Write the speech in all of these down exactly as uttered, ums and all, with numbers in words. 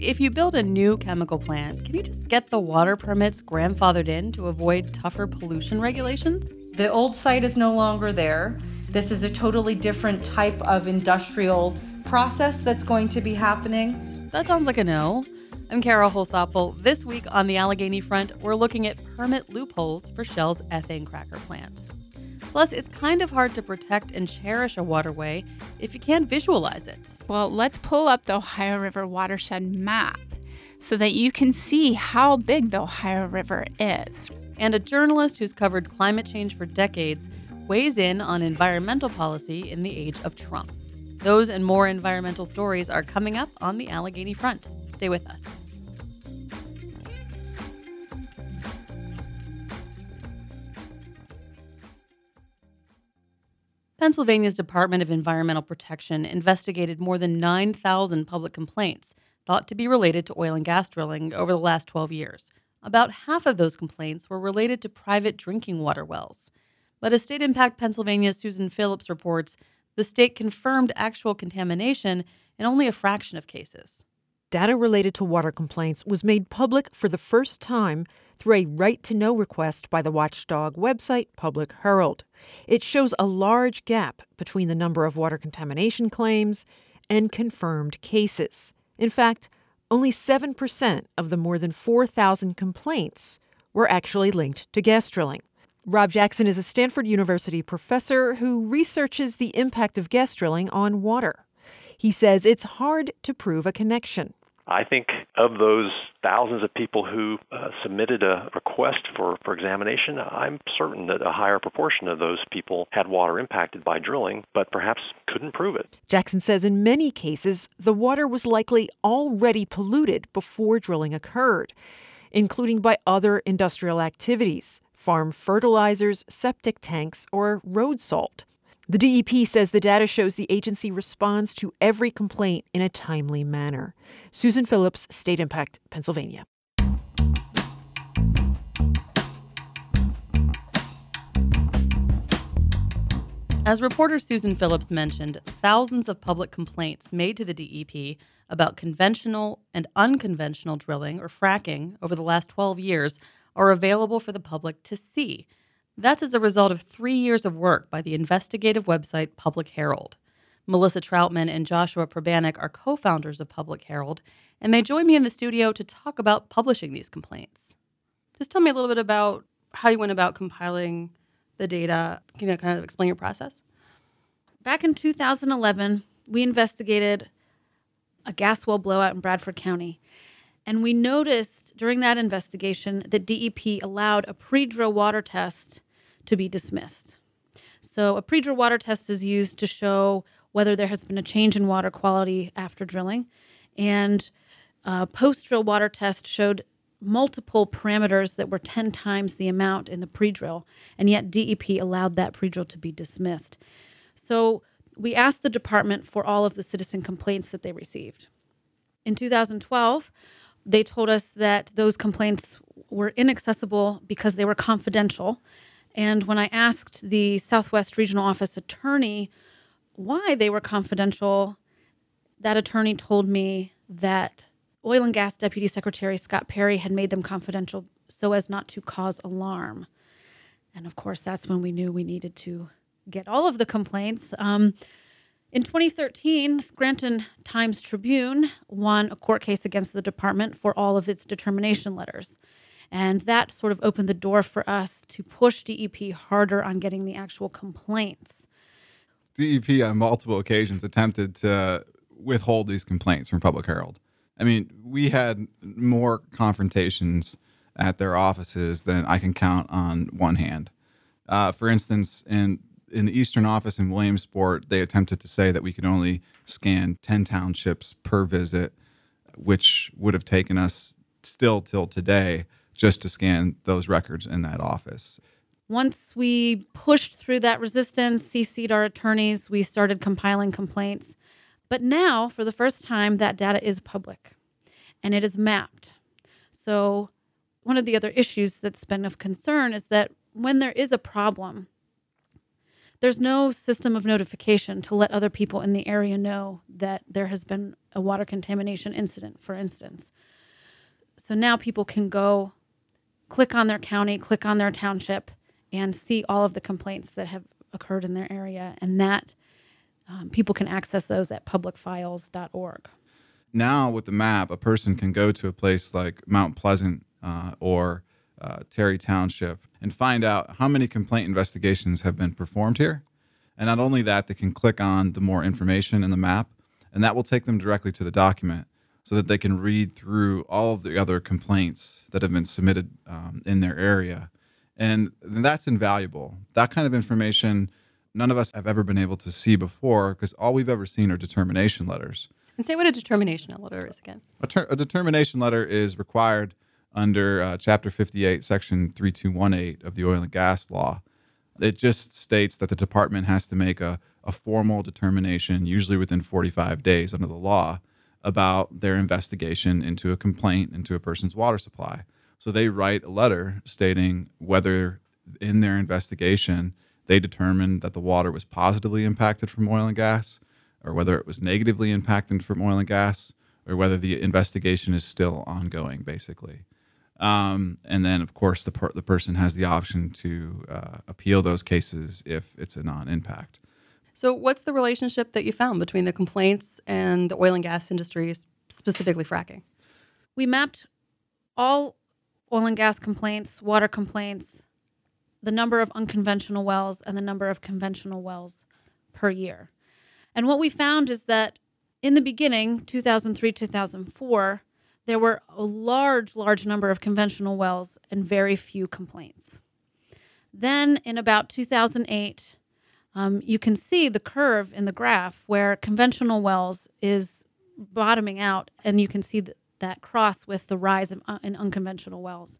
if you build a new chemical plant, can you just get the water permits grandfathered in to avoid tougher pollution regulations? The old site is no longer there. This is a totally different type of industrial process that's going to be happening. That sounds like a no. I'm Kara Holsapple. This week on the Allegheny Front, we're looking at permit loopholes for Shell's ethane cracker plant. Plus, it's kind of hard to protect and cherish a waterway if you can't visualize it. Well, let's pull up the Ohio River watershed map so that you can see how big the Ohio River is. And a journalist who's covered climate change for decades weighs in on environmental policy in the age of Trump. Those and more environmental stories are coming up on the Allegheny Front. Stay with us. Pennsylvania's Department of Environmental Protection investigated more than nine thousand public complaints thought to be related to oil and gas drilling over the last twelve years. About half of those complaints were related to private drinking water wells. But as State Impact Pennsylvania's Susan Phillips reports, the state confirmed actual contamination in only a fraction of cases. Data related to water complaints was made public for the first time through a right-to-know request by the watchdog website Public Herald. It shows a large gap between the number of water contamination claims and confirmed cases. In fact, only seven percent of the more than four thousand complaints were actually linked to gas drilling. Rob Jackson is a Stanford University professor who researches the impact of gas drilling on water. He says it's hard to prove a connection. I think of those thousands of people who uh, submitted a request for, for examination, I'm certain that a higher proportion of those people had water impacted by drilling, but perhaps couldn't prove it. Jackson says in many cases, the water was likely already polluted before drilling occurred, including by other industrial activities, farm fertilizers, septic tanks, or road salt. The D E P says the data shows the agency responds to every complaint in a timely manner. Susan Phillips, State Impact, Pennsylvania. As reporter Susan Phillips mentioned, thousands of public complaints made to the D E P about conventional and unconventional drilling or fracking over the last twelve years are available for the public to see. That's as a result of three years of work by the investigative website Public Herald. Melissa Troutman and Joshua Probanek are co-founders of Public Herald, and they join me in the studio to talk about publishing these complaints. Just tell me a little bit about how you went about compiling the data. Can you kind of explain your process? Back in two thousand eleven, we investigated a gas well blowout in Bradford County. And we noticed during that investigation that D E P allowed a pre-drill water test to be dismissed. So a pre-drill water test is used to show whether there has been a change in water quality after drilling. And a post-drill water test showed multiple parameters that were ten times the amount in the pre-drill. And yet D E P allowed that pre-drill to be dismissed. So we asked the department for all of the citizen complaints that they received. In two thousand twelve, they told us that those complaints were inaccessible because they were confidential. And when I asked the Southwest Regional Office attorney why they were confidential, that attorney told me that Oil and Gas Deputy Secretary Scott Perry had made them confidential so as not to cause alarm. And of course, that's when we knew we needed to get all of the complaints. Um, In twenty thirteen, Scranton Times-Tribune won a court case against the department for all of its determination letters. And that sort of opened the door for us to push D E P harder on getting the actual complaints. D E P on multiple occasions attempted to withhold these complaints from Public Herald. I mean, we had more confrontations at their offices than I can count on one hand. Uh, for instance, in In the Eastern office in Williamsport, they attempted to say that we could only scan ten townships per visit, which would have taken us still till today just to scan those records in that office. Once we pushed through that resistance, C C'd our attorneys, we started compiling complaints. But now, for the first time, that data is public, and it is mapped. So one of the other issues that's been of concern is that when there is a problem, there's no system of notification to let other people in the area know that there has been a water contamination incident, for instance. So now people can go click on their county, click on their township, and see all of the complaints that have occurred in their area. And that um, people can access those at public files dot org. Now with the map, a person can go to a place like Mount Pleasant uh, or uh, Terry Township and find out how many complaint investigations have been performed here. And not only that, they can click on the more information in the map, and that will take them directly to the document so that they can read through all of the other complaints that have been submitted um, in their area. And that's invaluable. That kind of information, none of us have ever been able to see before because all we've ever seen are determination letters. And say what a determination letter is again. A, ter- a determination letter is required under uh, Chapter fifty-eight, Section thirty-two eighteen of the Oil and Gas Law. It just states that the department has to make a, a formal determination, usually within forty-five days under the law, about their investigation into a complaint into a person's water supply. So they write a letter stating whether in their investigation they determined that the water was positively impacted from oil and gas, or whether it was negatively impacted from oil and gas, or whether the investigation is still ongoing, basically. Um, and then, of course, the per- the person has the option to uh, appeal those cases if it's a non-impact. So what's the relationship that you found between the complaints and the oil and gas industry, specifically fracking? We mapped all oil and gas complaints, water complaints, the number of unconventional wells, and the number of conventional wells per year. And what we found is that in the beginning, two thousand three, two thousand four, there were a large, large number of conventional wells and very few complaints. Then in about two thousand eight, um, you can see the curve in the graph where conventional wells is bottoming out, and you can see th- that cross with the rise in, uh, in unconventional wells.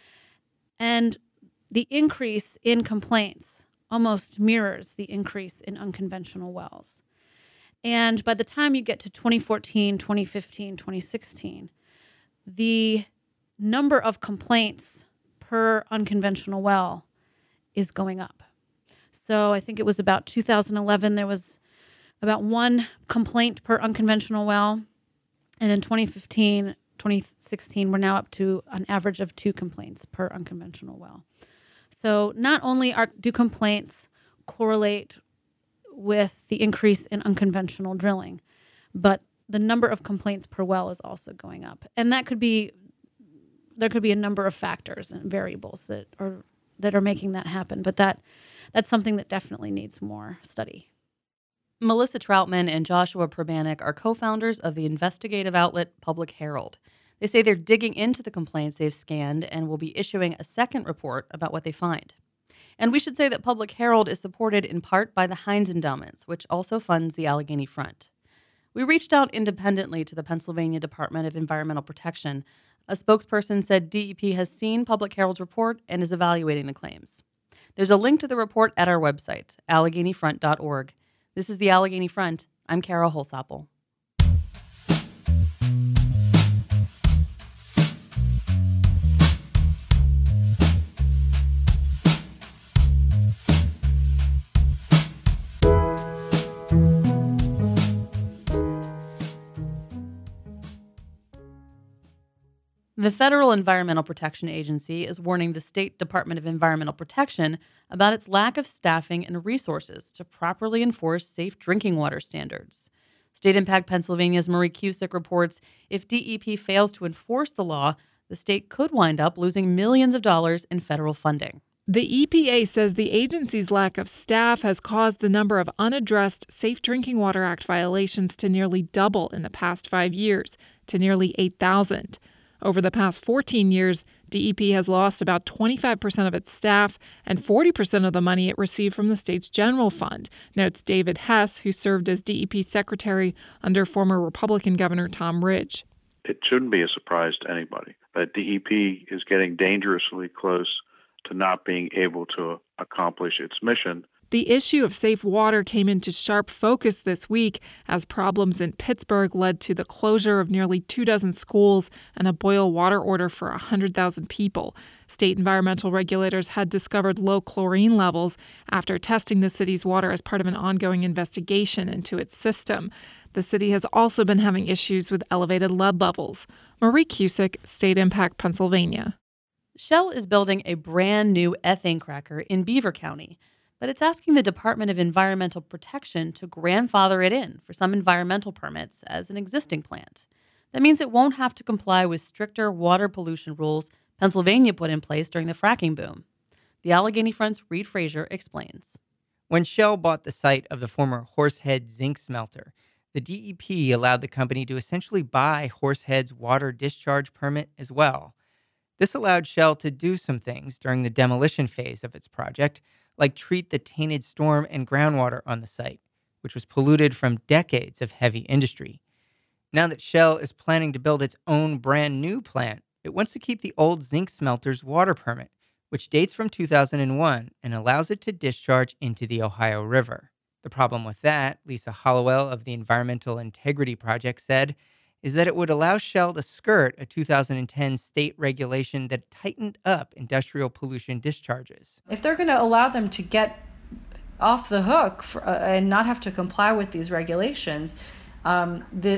And the increase in complaints almost mirrors the increase in unconventional wells. And by the time you get to twenty fourteen, twenty fifteen, twenty sixteen, the number of complaints per unconventional well is going up. So I think it was about two thousand eleven, there was about one complaint per unconventional well. And in twenty fifteen, twenty sixteen, we're now up to an average of two complaints per unconventional well. So not only are do complaints correlate with the increase in unconventional drilling, but the number of complaints per well is also going up. And that could be, there could be a number of factors and variables that are that are making that happen. But that that's something that definitely needs more study. Melissa Troutman and Joshua Prabanic are co-founders of the investigative outlet Public Herald. They say they're digging into the complaints they've scanned and will be issuing a second report about what they find. And we should say that Public Herald is supported in part by the Heinz Endowments, which also funds the Allegheny Front. We reached out independently to the Pennsylvania Department of Environmental Protection. A spokesperson said D E P has seen Public Herald's report and is evaluating the claims. There's a link to the report at our website, allegheny front dot org. This is the Allegheny Front. I'm Kara Holsapple. The Federal Environmental Protection Agency is warning the State Department of Environmental Protection about its lack of staffing and resources to properly enforce safe drinking water standards. State Impact Pennsylvania's Marie Cusick reports if D E P fails to enforce the law, the state could wind up losing millions of dollars in federal funding. The E P A says the agency's lack of staff has caused the number of unaddressed Safe Drinking Water Act violations to nearly double in the past five years, to nearly eight thousand. Over the past fourteen years, D E P has lost about twenty-five percent of its staff and forty percent of the money it received from the state's general fund, notes David Hess, who served as D E P secretary under former Republican Governor Tom Ridge. It shouldn't be a surprise to anybody that D E P is getting dangerously close to not being able to accomplish its mission. The issue of safe water came into sharp focus this week as problems in Pittsburgh led to the closure of nearly two dozen schools and a boil water order for one hundred thousand people. State environmental regulators had discovered low chlorine levels after testing the city's water as part of an ongoing investigation into its system. The city has also been having issues with elevated lead levels. Marie Cusick, State Impact, Pennsylvania. Shell is building a brand new ethane cracker in Beaver County, but it's asking the Department of Environmental Protection to grandfather it in for some environmental permits as an existing plant. That means it won't have to comply with stricter water pollution rules Pennsylvania put in place during the fracking boom. The Allegheny Front's Reed Frazier explains. When Shell bought the site of the former Horsehead zinc smelter, the D E P allowed the company to essentially buy Horsehead's water discharge permit as well. This allowed Shell to do some things during the demolition phase of its project, like treat the tainted storm and groundwater on the site, which was polluted from decades of heavy industry. Now that Shell is planning to build its own brand new plant, it wants to keep the old zinc smelter's water permit, which dates from two thousand one and allows it to discharge into the Ohio River. The problem with that, Lisa Hollowell of the Environmental Integrity Project said, is that it would allow Shell to skirt a two thousand ten state regulation that tightened up industrial pollution discharges. If they're going to allow them to get off the hook for, uh, and not have to comply with these regulations, um, the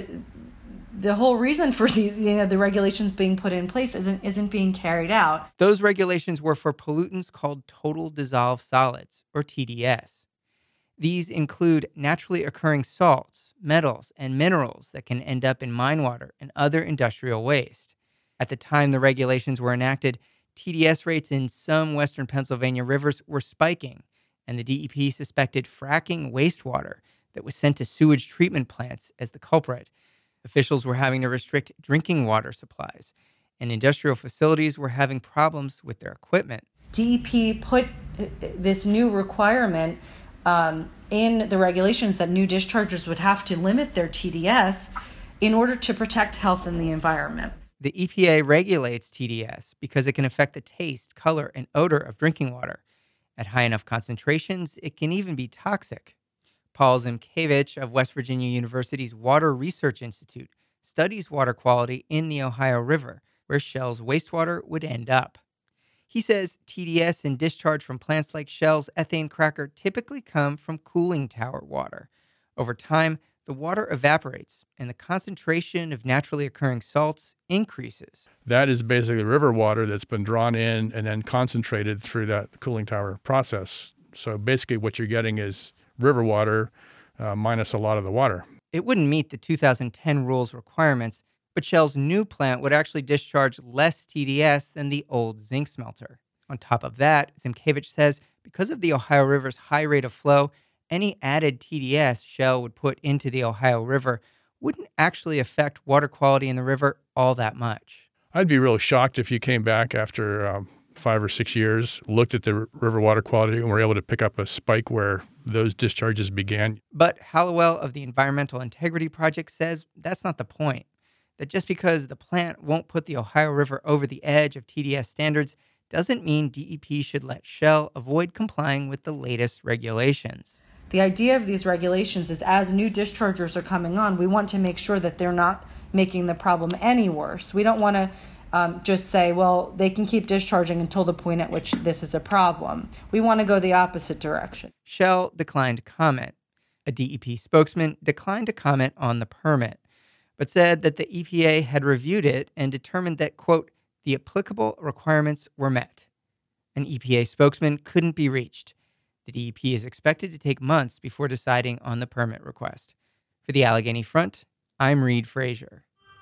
the whole reason for the you know the regulations being put in place isn't isn't being carried out. Those regulations were for pollutants called total dissolved solids, or T D S. These include naturally occurring salts, metals, and minerals that can end up in mine water and other industrial waste. At the time the regulations were enacted, T D S rates in some western Pennsylvania rivers were spiking, and the D E P suspected fracking wastewater that was sent to sewage treatment plants as the culprit. Officials were having to restrict drinking water supplies, and industrial facilities were having problems with their equipment. D E P put this new requirement Um, in the regulations that new dischargers would have to limit their T D S in order to protect health and the environment. The E P A regulates T D S because it can affect the taste, color, and odor of drinking water. At high enough concentrations, it can even be toxic. Paul Zimkevich of West Virginia University's Water Research Institute studies water quality in the Ohio River, where Shell's wastewater would end up. He says T D S and discharge from plants like Shell's ethane cracker typically come from cooling tower water. Over time, the water evaporates and the concentration of naturally occurring salts increases. That is basically river water that's been drawn in and then concentrated through that cooling tower process. So basically what you're getting is river water uh, minus a lot of the water. It wouldn't meet the two thousand ten rules requirements, but Shell's new plant would actually discharge less T D S than the old zinc smelter. On top of that, Zimkevich says because of the Ohio River's high rate of flow, any added T D S Shell would put into the Ohio River wouldn't actually affect water quality in the river all that much. I'd be really shocked if you came back after um, five or six years, looked at the r- river water quality, and were able to pick up a spike where those discharges began. But Hollowell of the Environmental Integrity Project says that's not the point. That just because the plant won't put the Ohio River over the edge of T D S standards doesn't mean D E P should let Shell avoid complying with the latest regulations. The idea of these regulations is as new dischargers are coming on, we want to make sure that they're not making the problem any worse. We don't want to um, just say, well, they can keep discharging until the point at which this is a problem. We want to go the opposite direction. Shell declined to comment. A D E P spokesman declined to comment on the permit, but said that the E P A had reviewed it and determined that, quote, the applicable requirements were met. An E P A spokesman couldn't be reached. The D E P is expected to take months before deciding on the permit request. For the Allegheny Front, I'm Reed Frazier.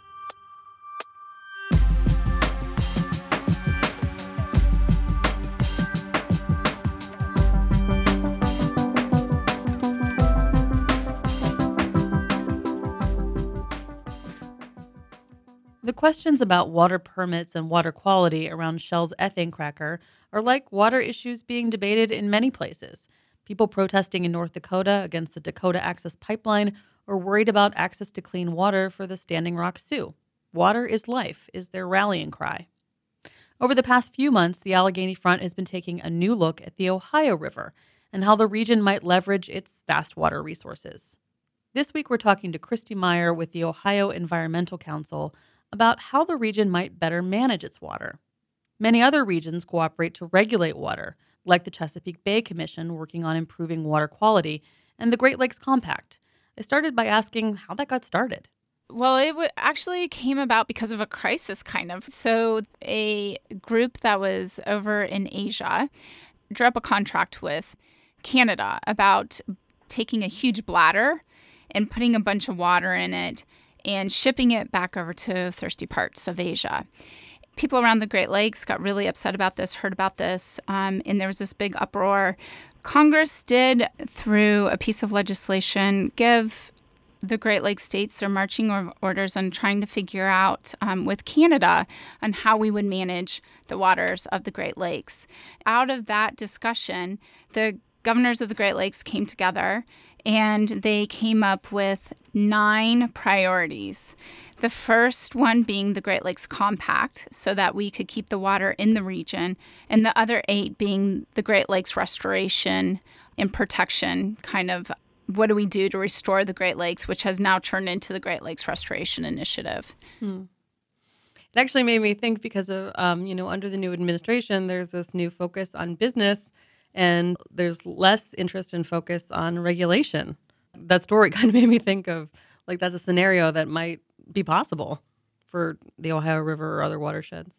The questions about water permits and water quality around Shell's ethane cracker are like water issues being debated in many places. People protesting in North Dakota against the Dakota Access Pipeline are worried about access to clean water for the Standing Rock Sioux. Water is life is their rallying cry. Over the past few months, the Allegheny Front has been taking a new look at the Ohio River and how the region might leverage its vast water resources. This week, we're talking to Christy Meyer with the Ohio Environmental Council about how the region might better manage its water. Many other regions cooperate to regulate water, like the Chesapeake Bay Commission working on improving water quality and the Great Lakes Compact. I started by asking how that got started. Well, it w- actually came about because of a crisis, kind of. So a group that was over in Asia drew up a contract with Canada about taking a huge bladder and putting a bunch of water in it and shipping it back over to thirsty parts of Asia. People around the Great Lakes got really upset about this, heard about this, um, and there was this big uproar. Congress did, through a piece of legislation, give the Great Lakes states their marching orders on trying to figure out um, with Canada on how we would manage the waters of the Great Lakes. Out of that discussion, the governors of the Great Lakes came together and they came up with nine priorities. The first one being the Great Lakes Compact, so that we could keep the water in the region, and the other eight being the Great Lakes restoration and protection, kind of what do we do to restore the Great Lakes, which has now turned into the Great Lakes Restoration Initiative. Hmm. It actually made me think because of, um, you know, under the new administration, there's this new focus on business and there's less interest and focus on regulation. That story kind of made me think of, like, that's a scenario that might be possible for the Ohio River or other watersheds.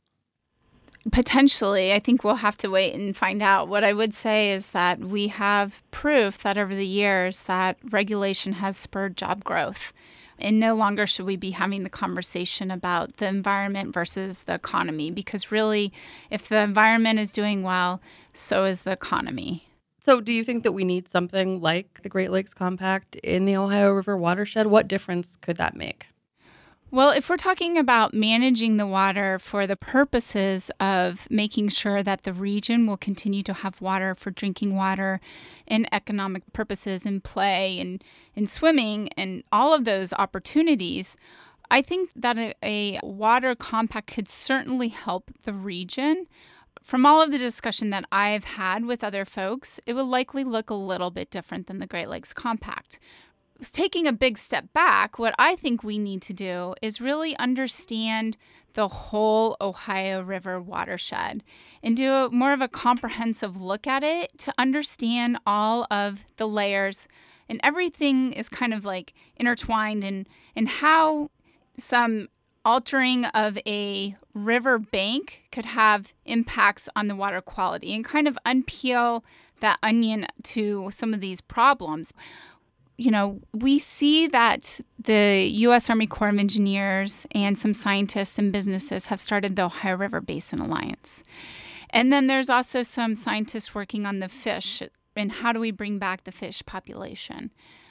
Potentially. I think we'll have to wait and find out. What I would say is that we have proof that over the years that regulation has spurred job growth. And no longer should we be having the conversation about the environment versus the economy, because really, if the environment is doing well, so is the economy. So do you think that we need something like the Great Lakes Compact in the Ohio River watershed? What difference could that make? Well, if we're talking about managing the water for the purposes of making sure that the region will continue to have water for drinking water and economic purposes and play and, and swimming and all of those opportunities, I think that a, a water compact could certainly help the region. From all of the discussion that I've had with other folks, it will likely look a little bit different than the Great Lakes Compact. Taking a big step back, what I think we need to do is really understand the whole Ohio River watershed and do a, more of a comprehensive look at it to understand all of the layers. And everything is kind of like intertwined in, in how some altering of a river bank could have impacts on the water quality and kind of unpeel that onion to some of these problems. You know, we see that the U S Army Corps of Engineers and some scientists and businesses have started the Ohio River Basin Alliance. And then there's also some scientists working on the fish and how do we bring back the fish population.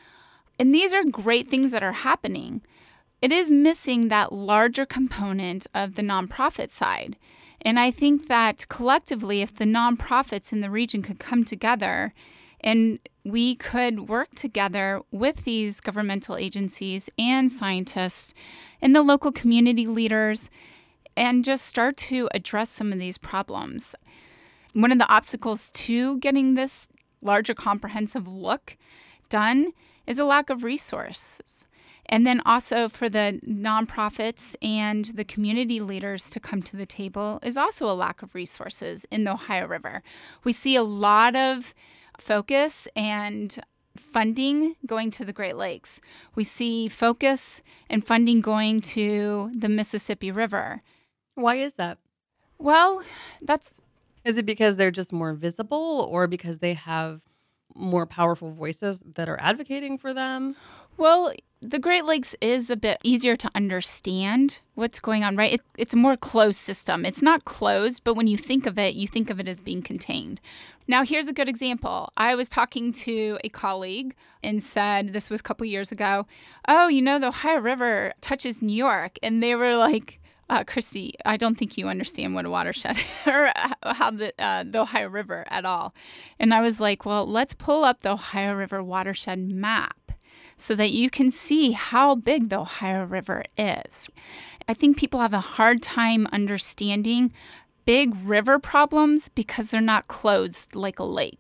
And these are great things that are happening. It is missing that larger component of the nonprofit side. And I think that collectively, if the nonprofits in the region could come together and we could work together with these governmental agencies and scientists and the local community leaders and just start to address some of these problems. One of the obstacles to getting this larger comprehensive look done is a lack of resources. And then also for the nonprofits and the community leaders to come to the table is also a lack of resources in the Ohio River. We see a lot of focus and funding going to the Great Lakes. We see focus and funding going to the Mississippi River. Why is that? Well, that's... Is it because they're just more visible or because they have more powerful voices that are advocating for them? Well, the Great Lakes is a bit easier to understand what's going on, right? It, it's a more closed system. It's not closed, but when you think of it, you think of it as being contained. Now, here's a good example. I was talking to a colleague and said, this was a couple years ago, oh, you know, the Ohio River touches New York. And they were like, uh, Christy, I don't think you understand what a watershed or how the, uh, the Ohio River at all. And I was like, well, let's pull up the Ohio River watershed map so that you can see how big the Ohio River is. I think people have a hard time understanding big river problems because they're not closed like a lake.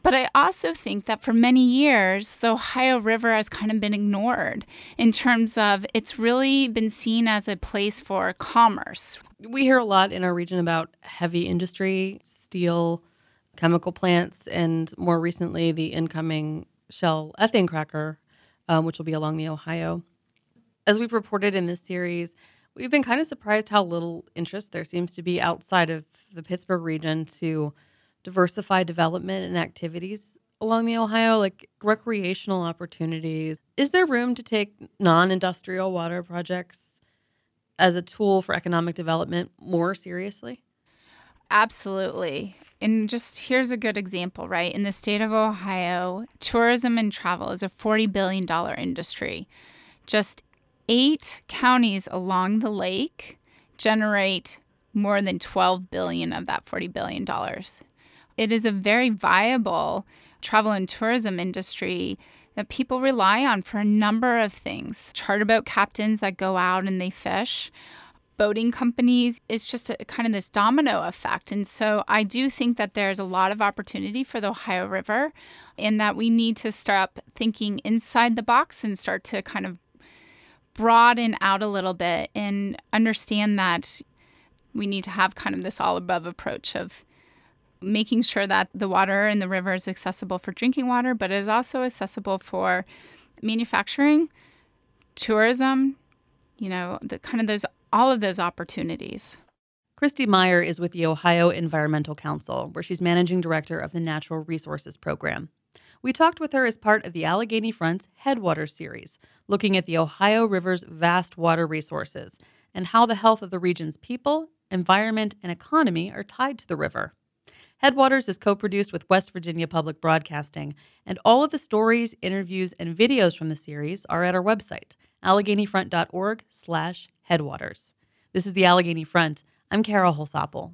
But I also think that for many years, the Ohio River has kind of been ignored in terms of it's really been seen as a place for commerce. We hear a lot in our region about heavy industry, steel, chemical plants, and more recently, the incoming Shell ethane cracker, um, which will be along the Ohio. As we've reported in this series, we've been kind of surprised how little interest there seems to be outside of the Pittsburgh region to diversify development and activities along the Ohio, like recreational opportunities. Is there room to take non-industrial water projects as a tool for economic development more seriously? Absolutely. And just here's a good example, right? In the state of Ohio, tourism and travel is a forty billion dollars industry. Just eight counties along the lake generate more than twelve billion dollars of that forty billion dollars. It is a very viable travel and tourism industry that people rely on for a number of things. Charter boat captains that go out and they fish, boating companies. It's just a, kind of this domino effect. And so I do think that there's a lot of opportunity for the Ohio River and that we need to start thinking inside the box and start to kind of broaden out a little bit and understand that we need to have kind of this all-above approach of making sure that the water in the river is accessible for drinking water, but it is also accessible for manufacturing, tourism, you know, the kind of those all of those opportunities. Christy Meyer is with the Ohio Environmental Council, where she's managing director of the Natural Resources Program. We talked with her as part of the Allegheny Front's Headwaters series, looking at the Ohio River's vast water resources and how the health of the region's people, environment, and economy are tied to the river. Headwaters is co-produced with West Virginia Public Broadcasting, and all of the stories, interviews, and videos from the series are at our website, alleghenyfront.org slash headwaters. This is the Allegheny Front. I'm Kara Holsopple.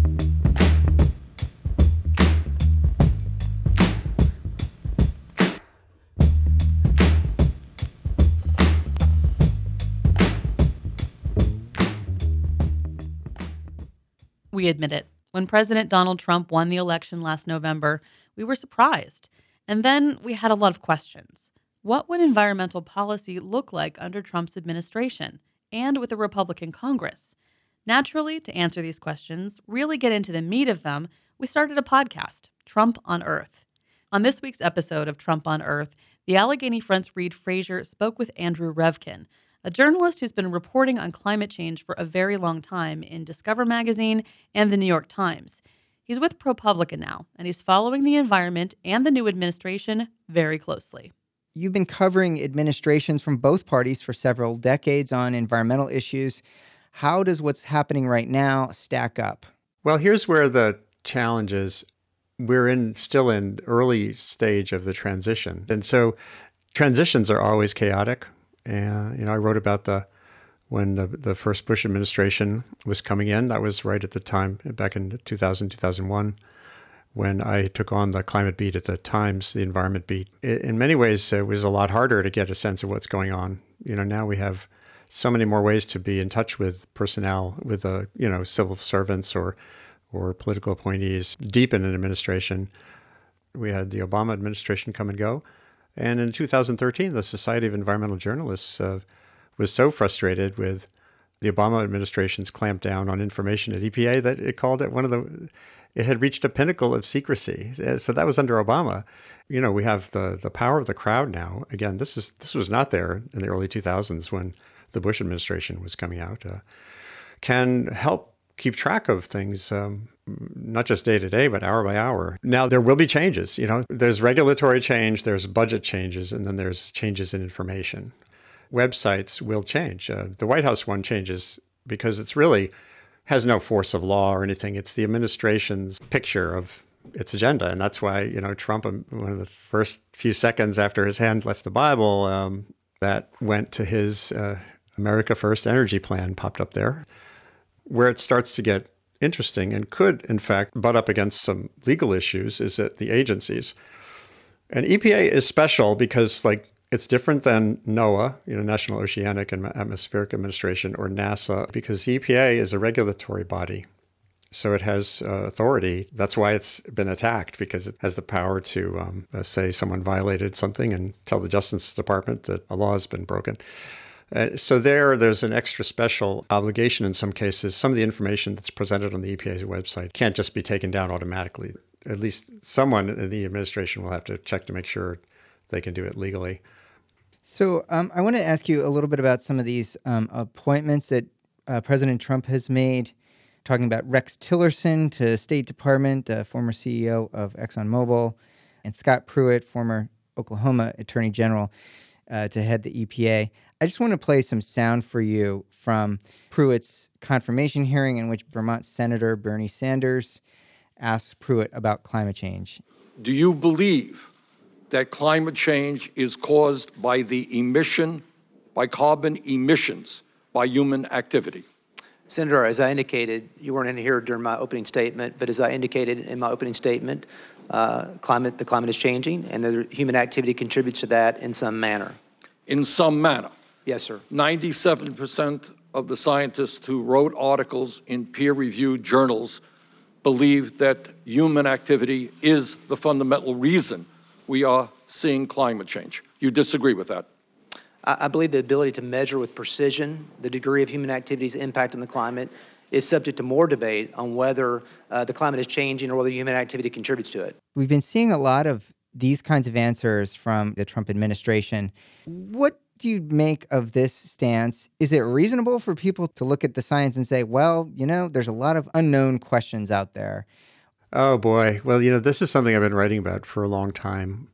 We admit it. When President Donald Trump won the election last November, we were surprised. And then we had a lot of questions. What would environmental policy look like under Trump's administration and with a Republican Congress? Naturally, to answer these questions, really get into the meat of them, we started a podcast, Trump on Earth. On this week's episode of Trump on Earth, the Allegheny Front's Reed Frazier spoke with Andrew Revkin, a journalist who's been reporting on climate change for a very long time in Discover Magazine and the New York Times. He's with ProPublica now, and he's following the environment and the new administration very closely. You've been covering administrations from both parties for several decades on environmental issues. How does what's happening right now stack up? Well, here's where the challenge is. We're in still in early stage of the transition. And so transitions are always chaotic. And, you know, I wrote about the when the, the first Bush administration was coming in. That was right at the time, back in two thousand, two thousand one, when I took on the climate beat at the Times, the environment beat. In many ways, it was a lot harder to get a sense of what's going on. You know, now we have so many more ways to be in touch with personnel, with, uh, you know, civil servants or or political appointees deep in an administration. We had the Obama administration come and go. And in two thousand thirteen, the Society of Environmental Journalists uh, was so frustrated with the Obama administration's clampdown on information at E P A that it called it one of the, it had reached a pinnacle of secrecy. So that was under Obama. You know, we have the the power of the crowd now. Again, this is this was not there in the early two thousands when the Bush administration was coming out. Uh, can help keep track of things, um, not just day to day, but hour by hour. Now, there will be changes. You know, there's regulatory change, there's budget changes, and then there's changes in information. Websites will change. Uh, the White House one changes because it's really has no force of law or anything. It's the administration's picture of its agenda. And that's why, you know, Trump, um, one of the first few seconds after his hand left the Bible, um, that went to his uh, America First energy plan popped up there. Where it starts to get interesting and could, in fact, butt up against some legal issues is at the agencies. And E P A is special because, like, it's different than NOAA, you know, National Oceanic and Atmospheric Administration, or NASA, because E P A is a regulatory body. So it has uh, authority. That's why it's been attacked, because it has the power to um, uh, say someone violated something and tell the Justice Department that a law has been broken. Uh, so there, there's an extra special obligation in some cases. Some of the information that's presented on the E P A's website can't just be taken down automatically. At least someone in the administration will have to check to make sure they can do it legally. So um, I want to ask you a little bit about some of these um, appointments that uh, President Trump has made, talking about Rex Tillerson to State Department, uh, former C E O of ExxonMobil, and Scott Pruitt, former Oklahoma Attorney General, uh, to head the E P A. I just want to play some sound for you from Pruitt's confirmation hearing, in which Vermont Senator Bernie Sanders asks Pruitt about climate change. Do you believe that climate change is caused by the emission, by carbon emissions, by human activity? Senator, as I indicated, you weren't in here during my opening statement, but as I indicated in my opening statement, uh, climate, the climate is changing, and the human activity contributes to that in some manner. In some manner? Yes, sir. ninety-seven percent of the scientists who wrote articles in peer-reviewed journals believe that human activity is the fundamental reason we are seeing climate change. You disagree with that? I believe the ability to measure with precision the degree of human activity's impact on the climate is subject to more debate on whether uh, the climate is changing or whether human activity contributes to it. We've been seeing a lot of these kinds of answers from the Trump administration. What do you make of this stance? Is it reasonable for people to look at the science and say, well, you know, there's a lot of unknown questions out there? Oh, boy. Well, you know, this is something I've been writing about for a long time.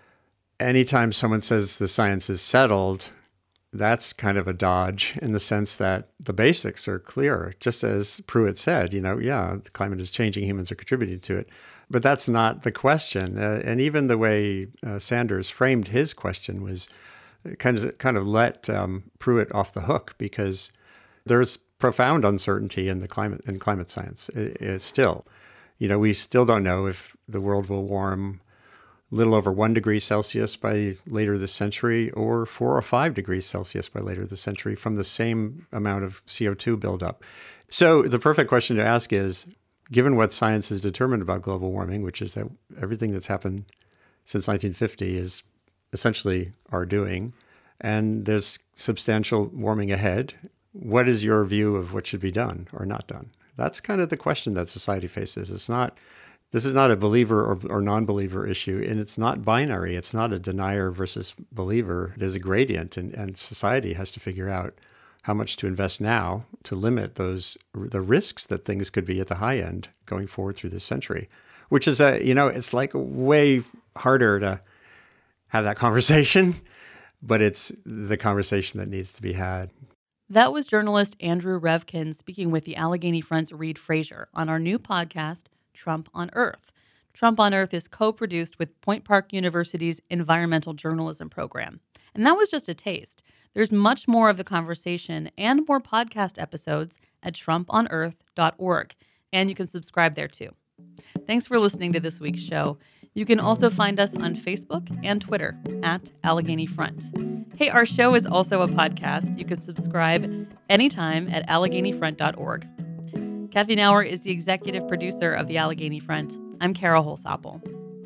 Anytime someone says the science is settled, that's kind of a dodge in the sense that the basics are clear. Just as Pruitt said, you know, yeah, the climate is changing, humans are contributing to it. But that's not the question. Uh, and even the way uh, Sanders framed his question was kind of kind of let um, Pruitt off the hook, because there's profound uncertainty in the climate in climate science. It, it still, you know, we still don't know if the world will warm a little over one degree Celsius by later this century, or four or five degrees Celsius by later this century from the same amount of C O two buildup. So the perfect question to ask is, given what science has determined about global warming, which is that everything that's happened since nineteen fifty is essentially our doing, and there's substantial warming ahead, what is your view of what should be done or not done? That's kind of the question that society faces. It's not, this is not a believer or, or non-believer issue, and it's not binary. It's not a denier versus believer. There's a gradient, and, and society has to figure out how much to invest now to limit those the risks that things could be at the high end going forward through this century, which is a, you know, it's like way harder to have that conversation, but it's the conversation that needs to be had. That was journalist Andrew Revkin speaking with the Allegheny Front's Reed Frazier on our new podcast, Trump on Earth. Trump on Earth is co-produced with Point Park University's environmental journalism program. And that was just a taste. There's much more of the conversation and more podcast episodes at trump on earth dot org, and you can subscribe there too. Thanks for listening to this week's show. You can also find us on Facebook and Twitter at Allegheny Front. Hey, our show is also a podcast. You can subscribe anytime at allegheny front dot org. Kathy Nauer is the executive producer of the Allegheny Front. I'm Kara Holsapple.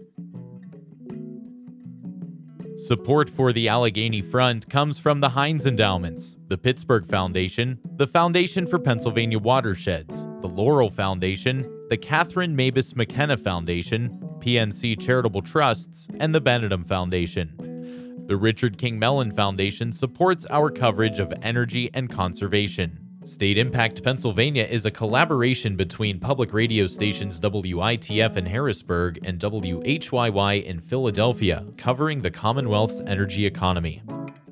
Support for the Allegheny Front comes from the Heinz Endowments, the Pittsburgh Foundation, the Foundation for Pennsylvania Watersheds, the Laurel Foundation, the Catherine Mabus McKenna Foundation, P N C Charitable Trusts, and the Benedum Foundation. The Richard King Mellon Foundation supports our coverage of energy and conservation. State Impact Pennsylvania is a collaboration between public radio stations W I T F in Harrisburg and W H Y Y in Philadelphia, covering the Commonwealth's energy economy.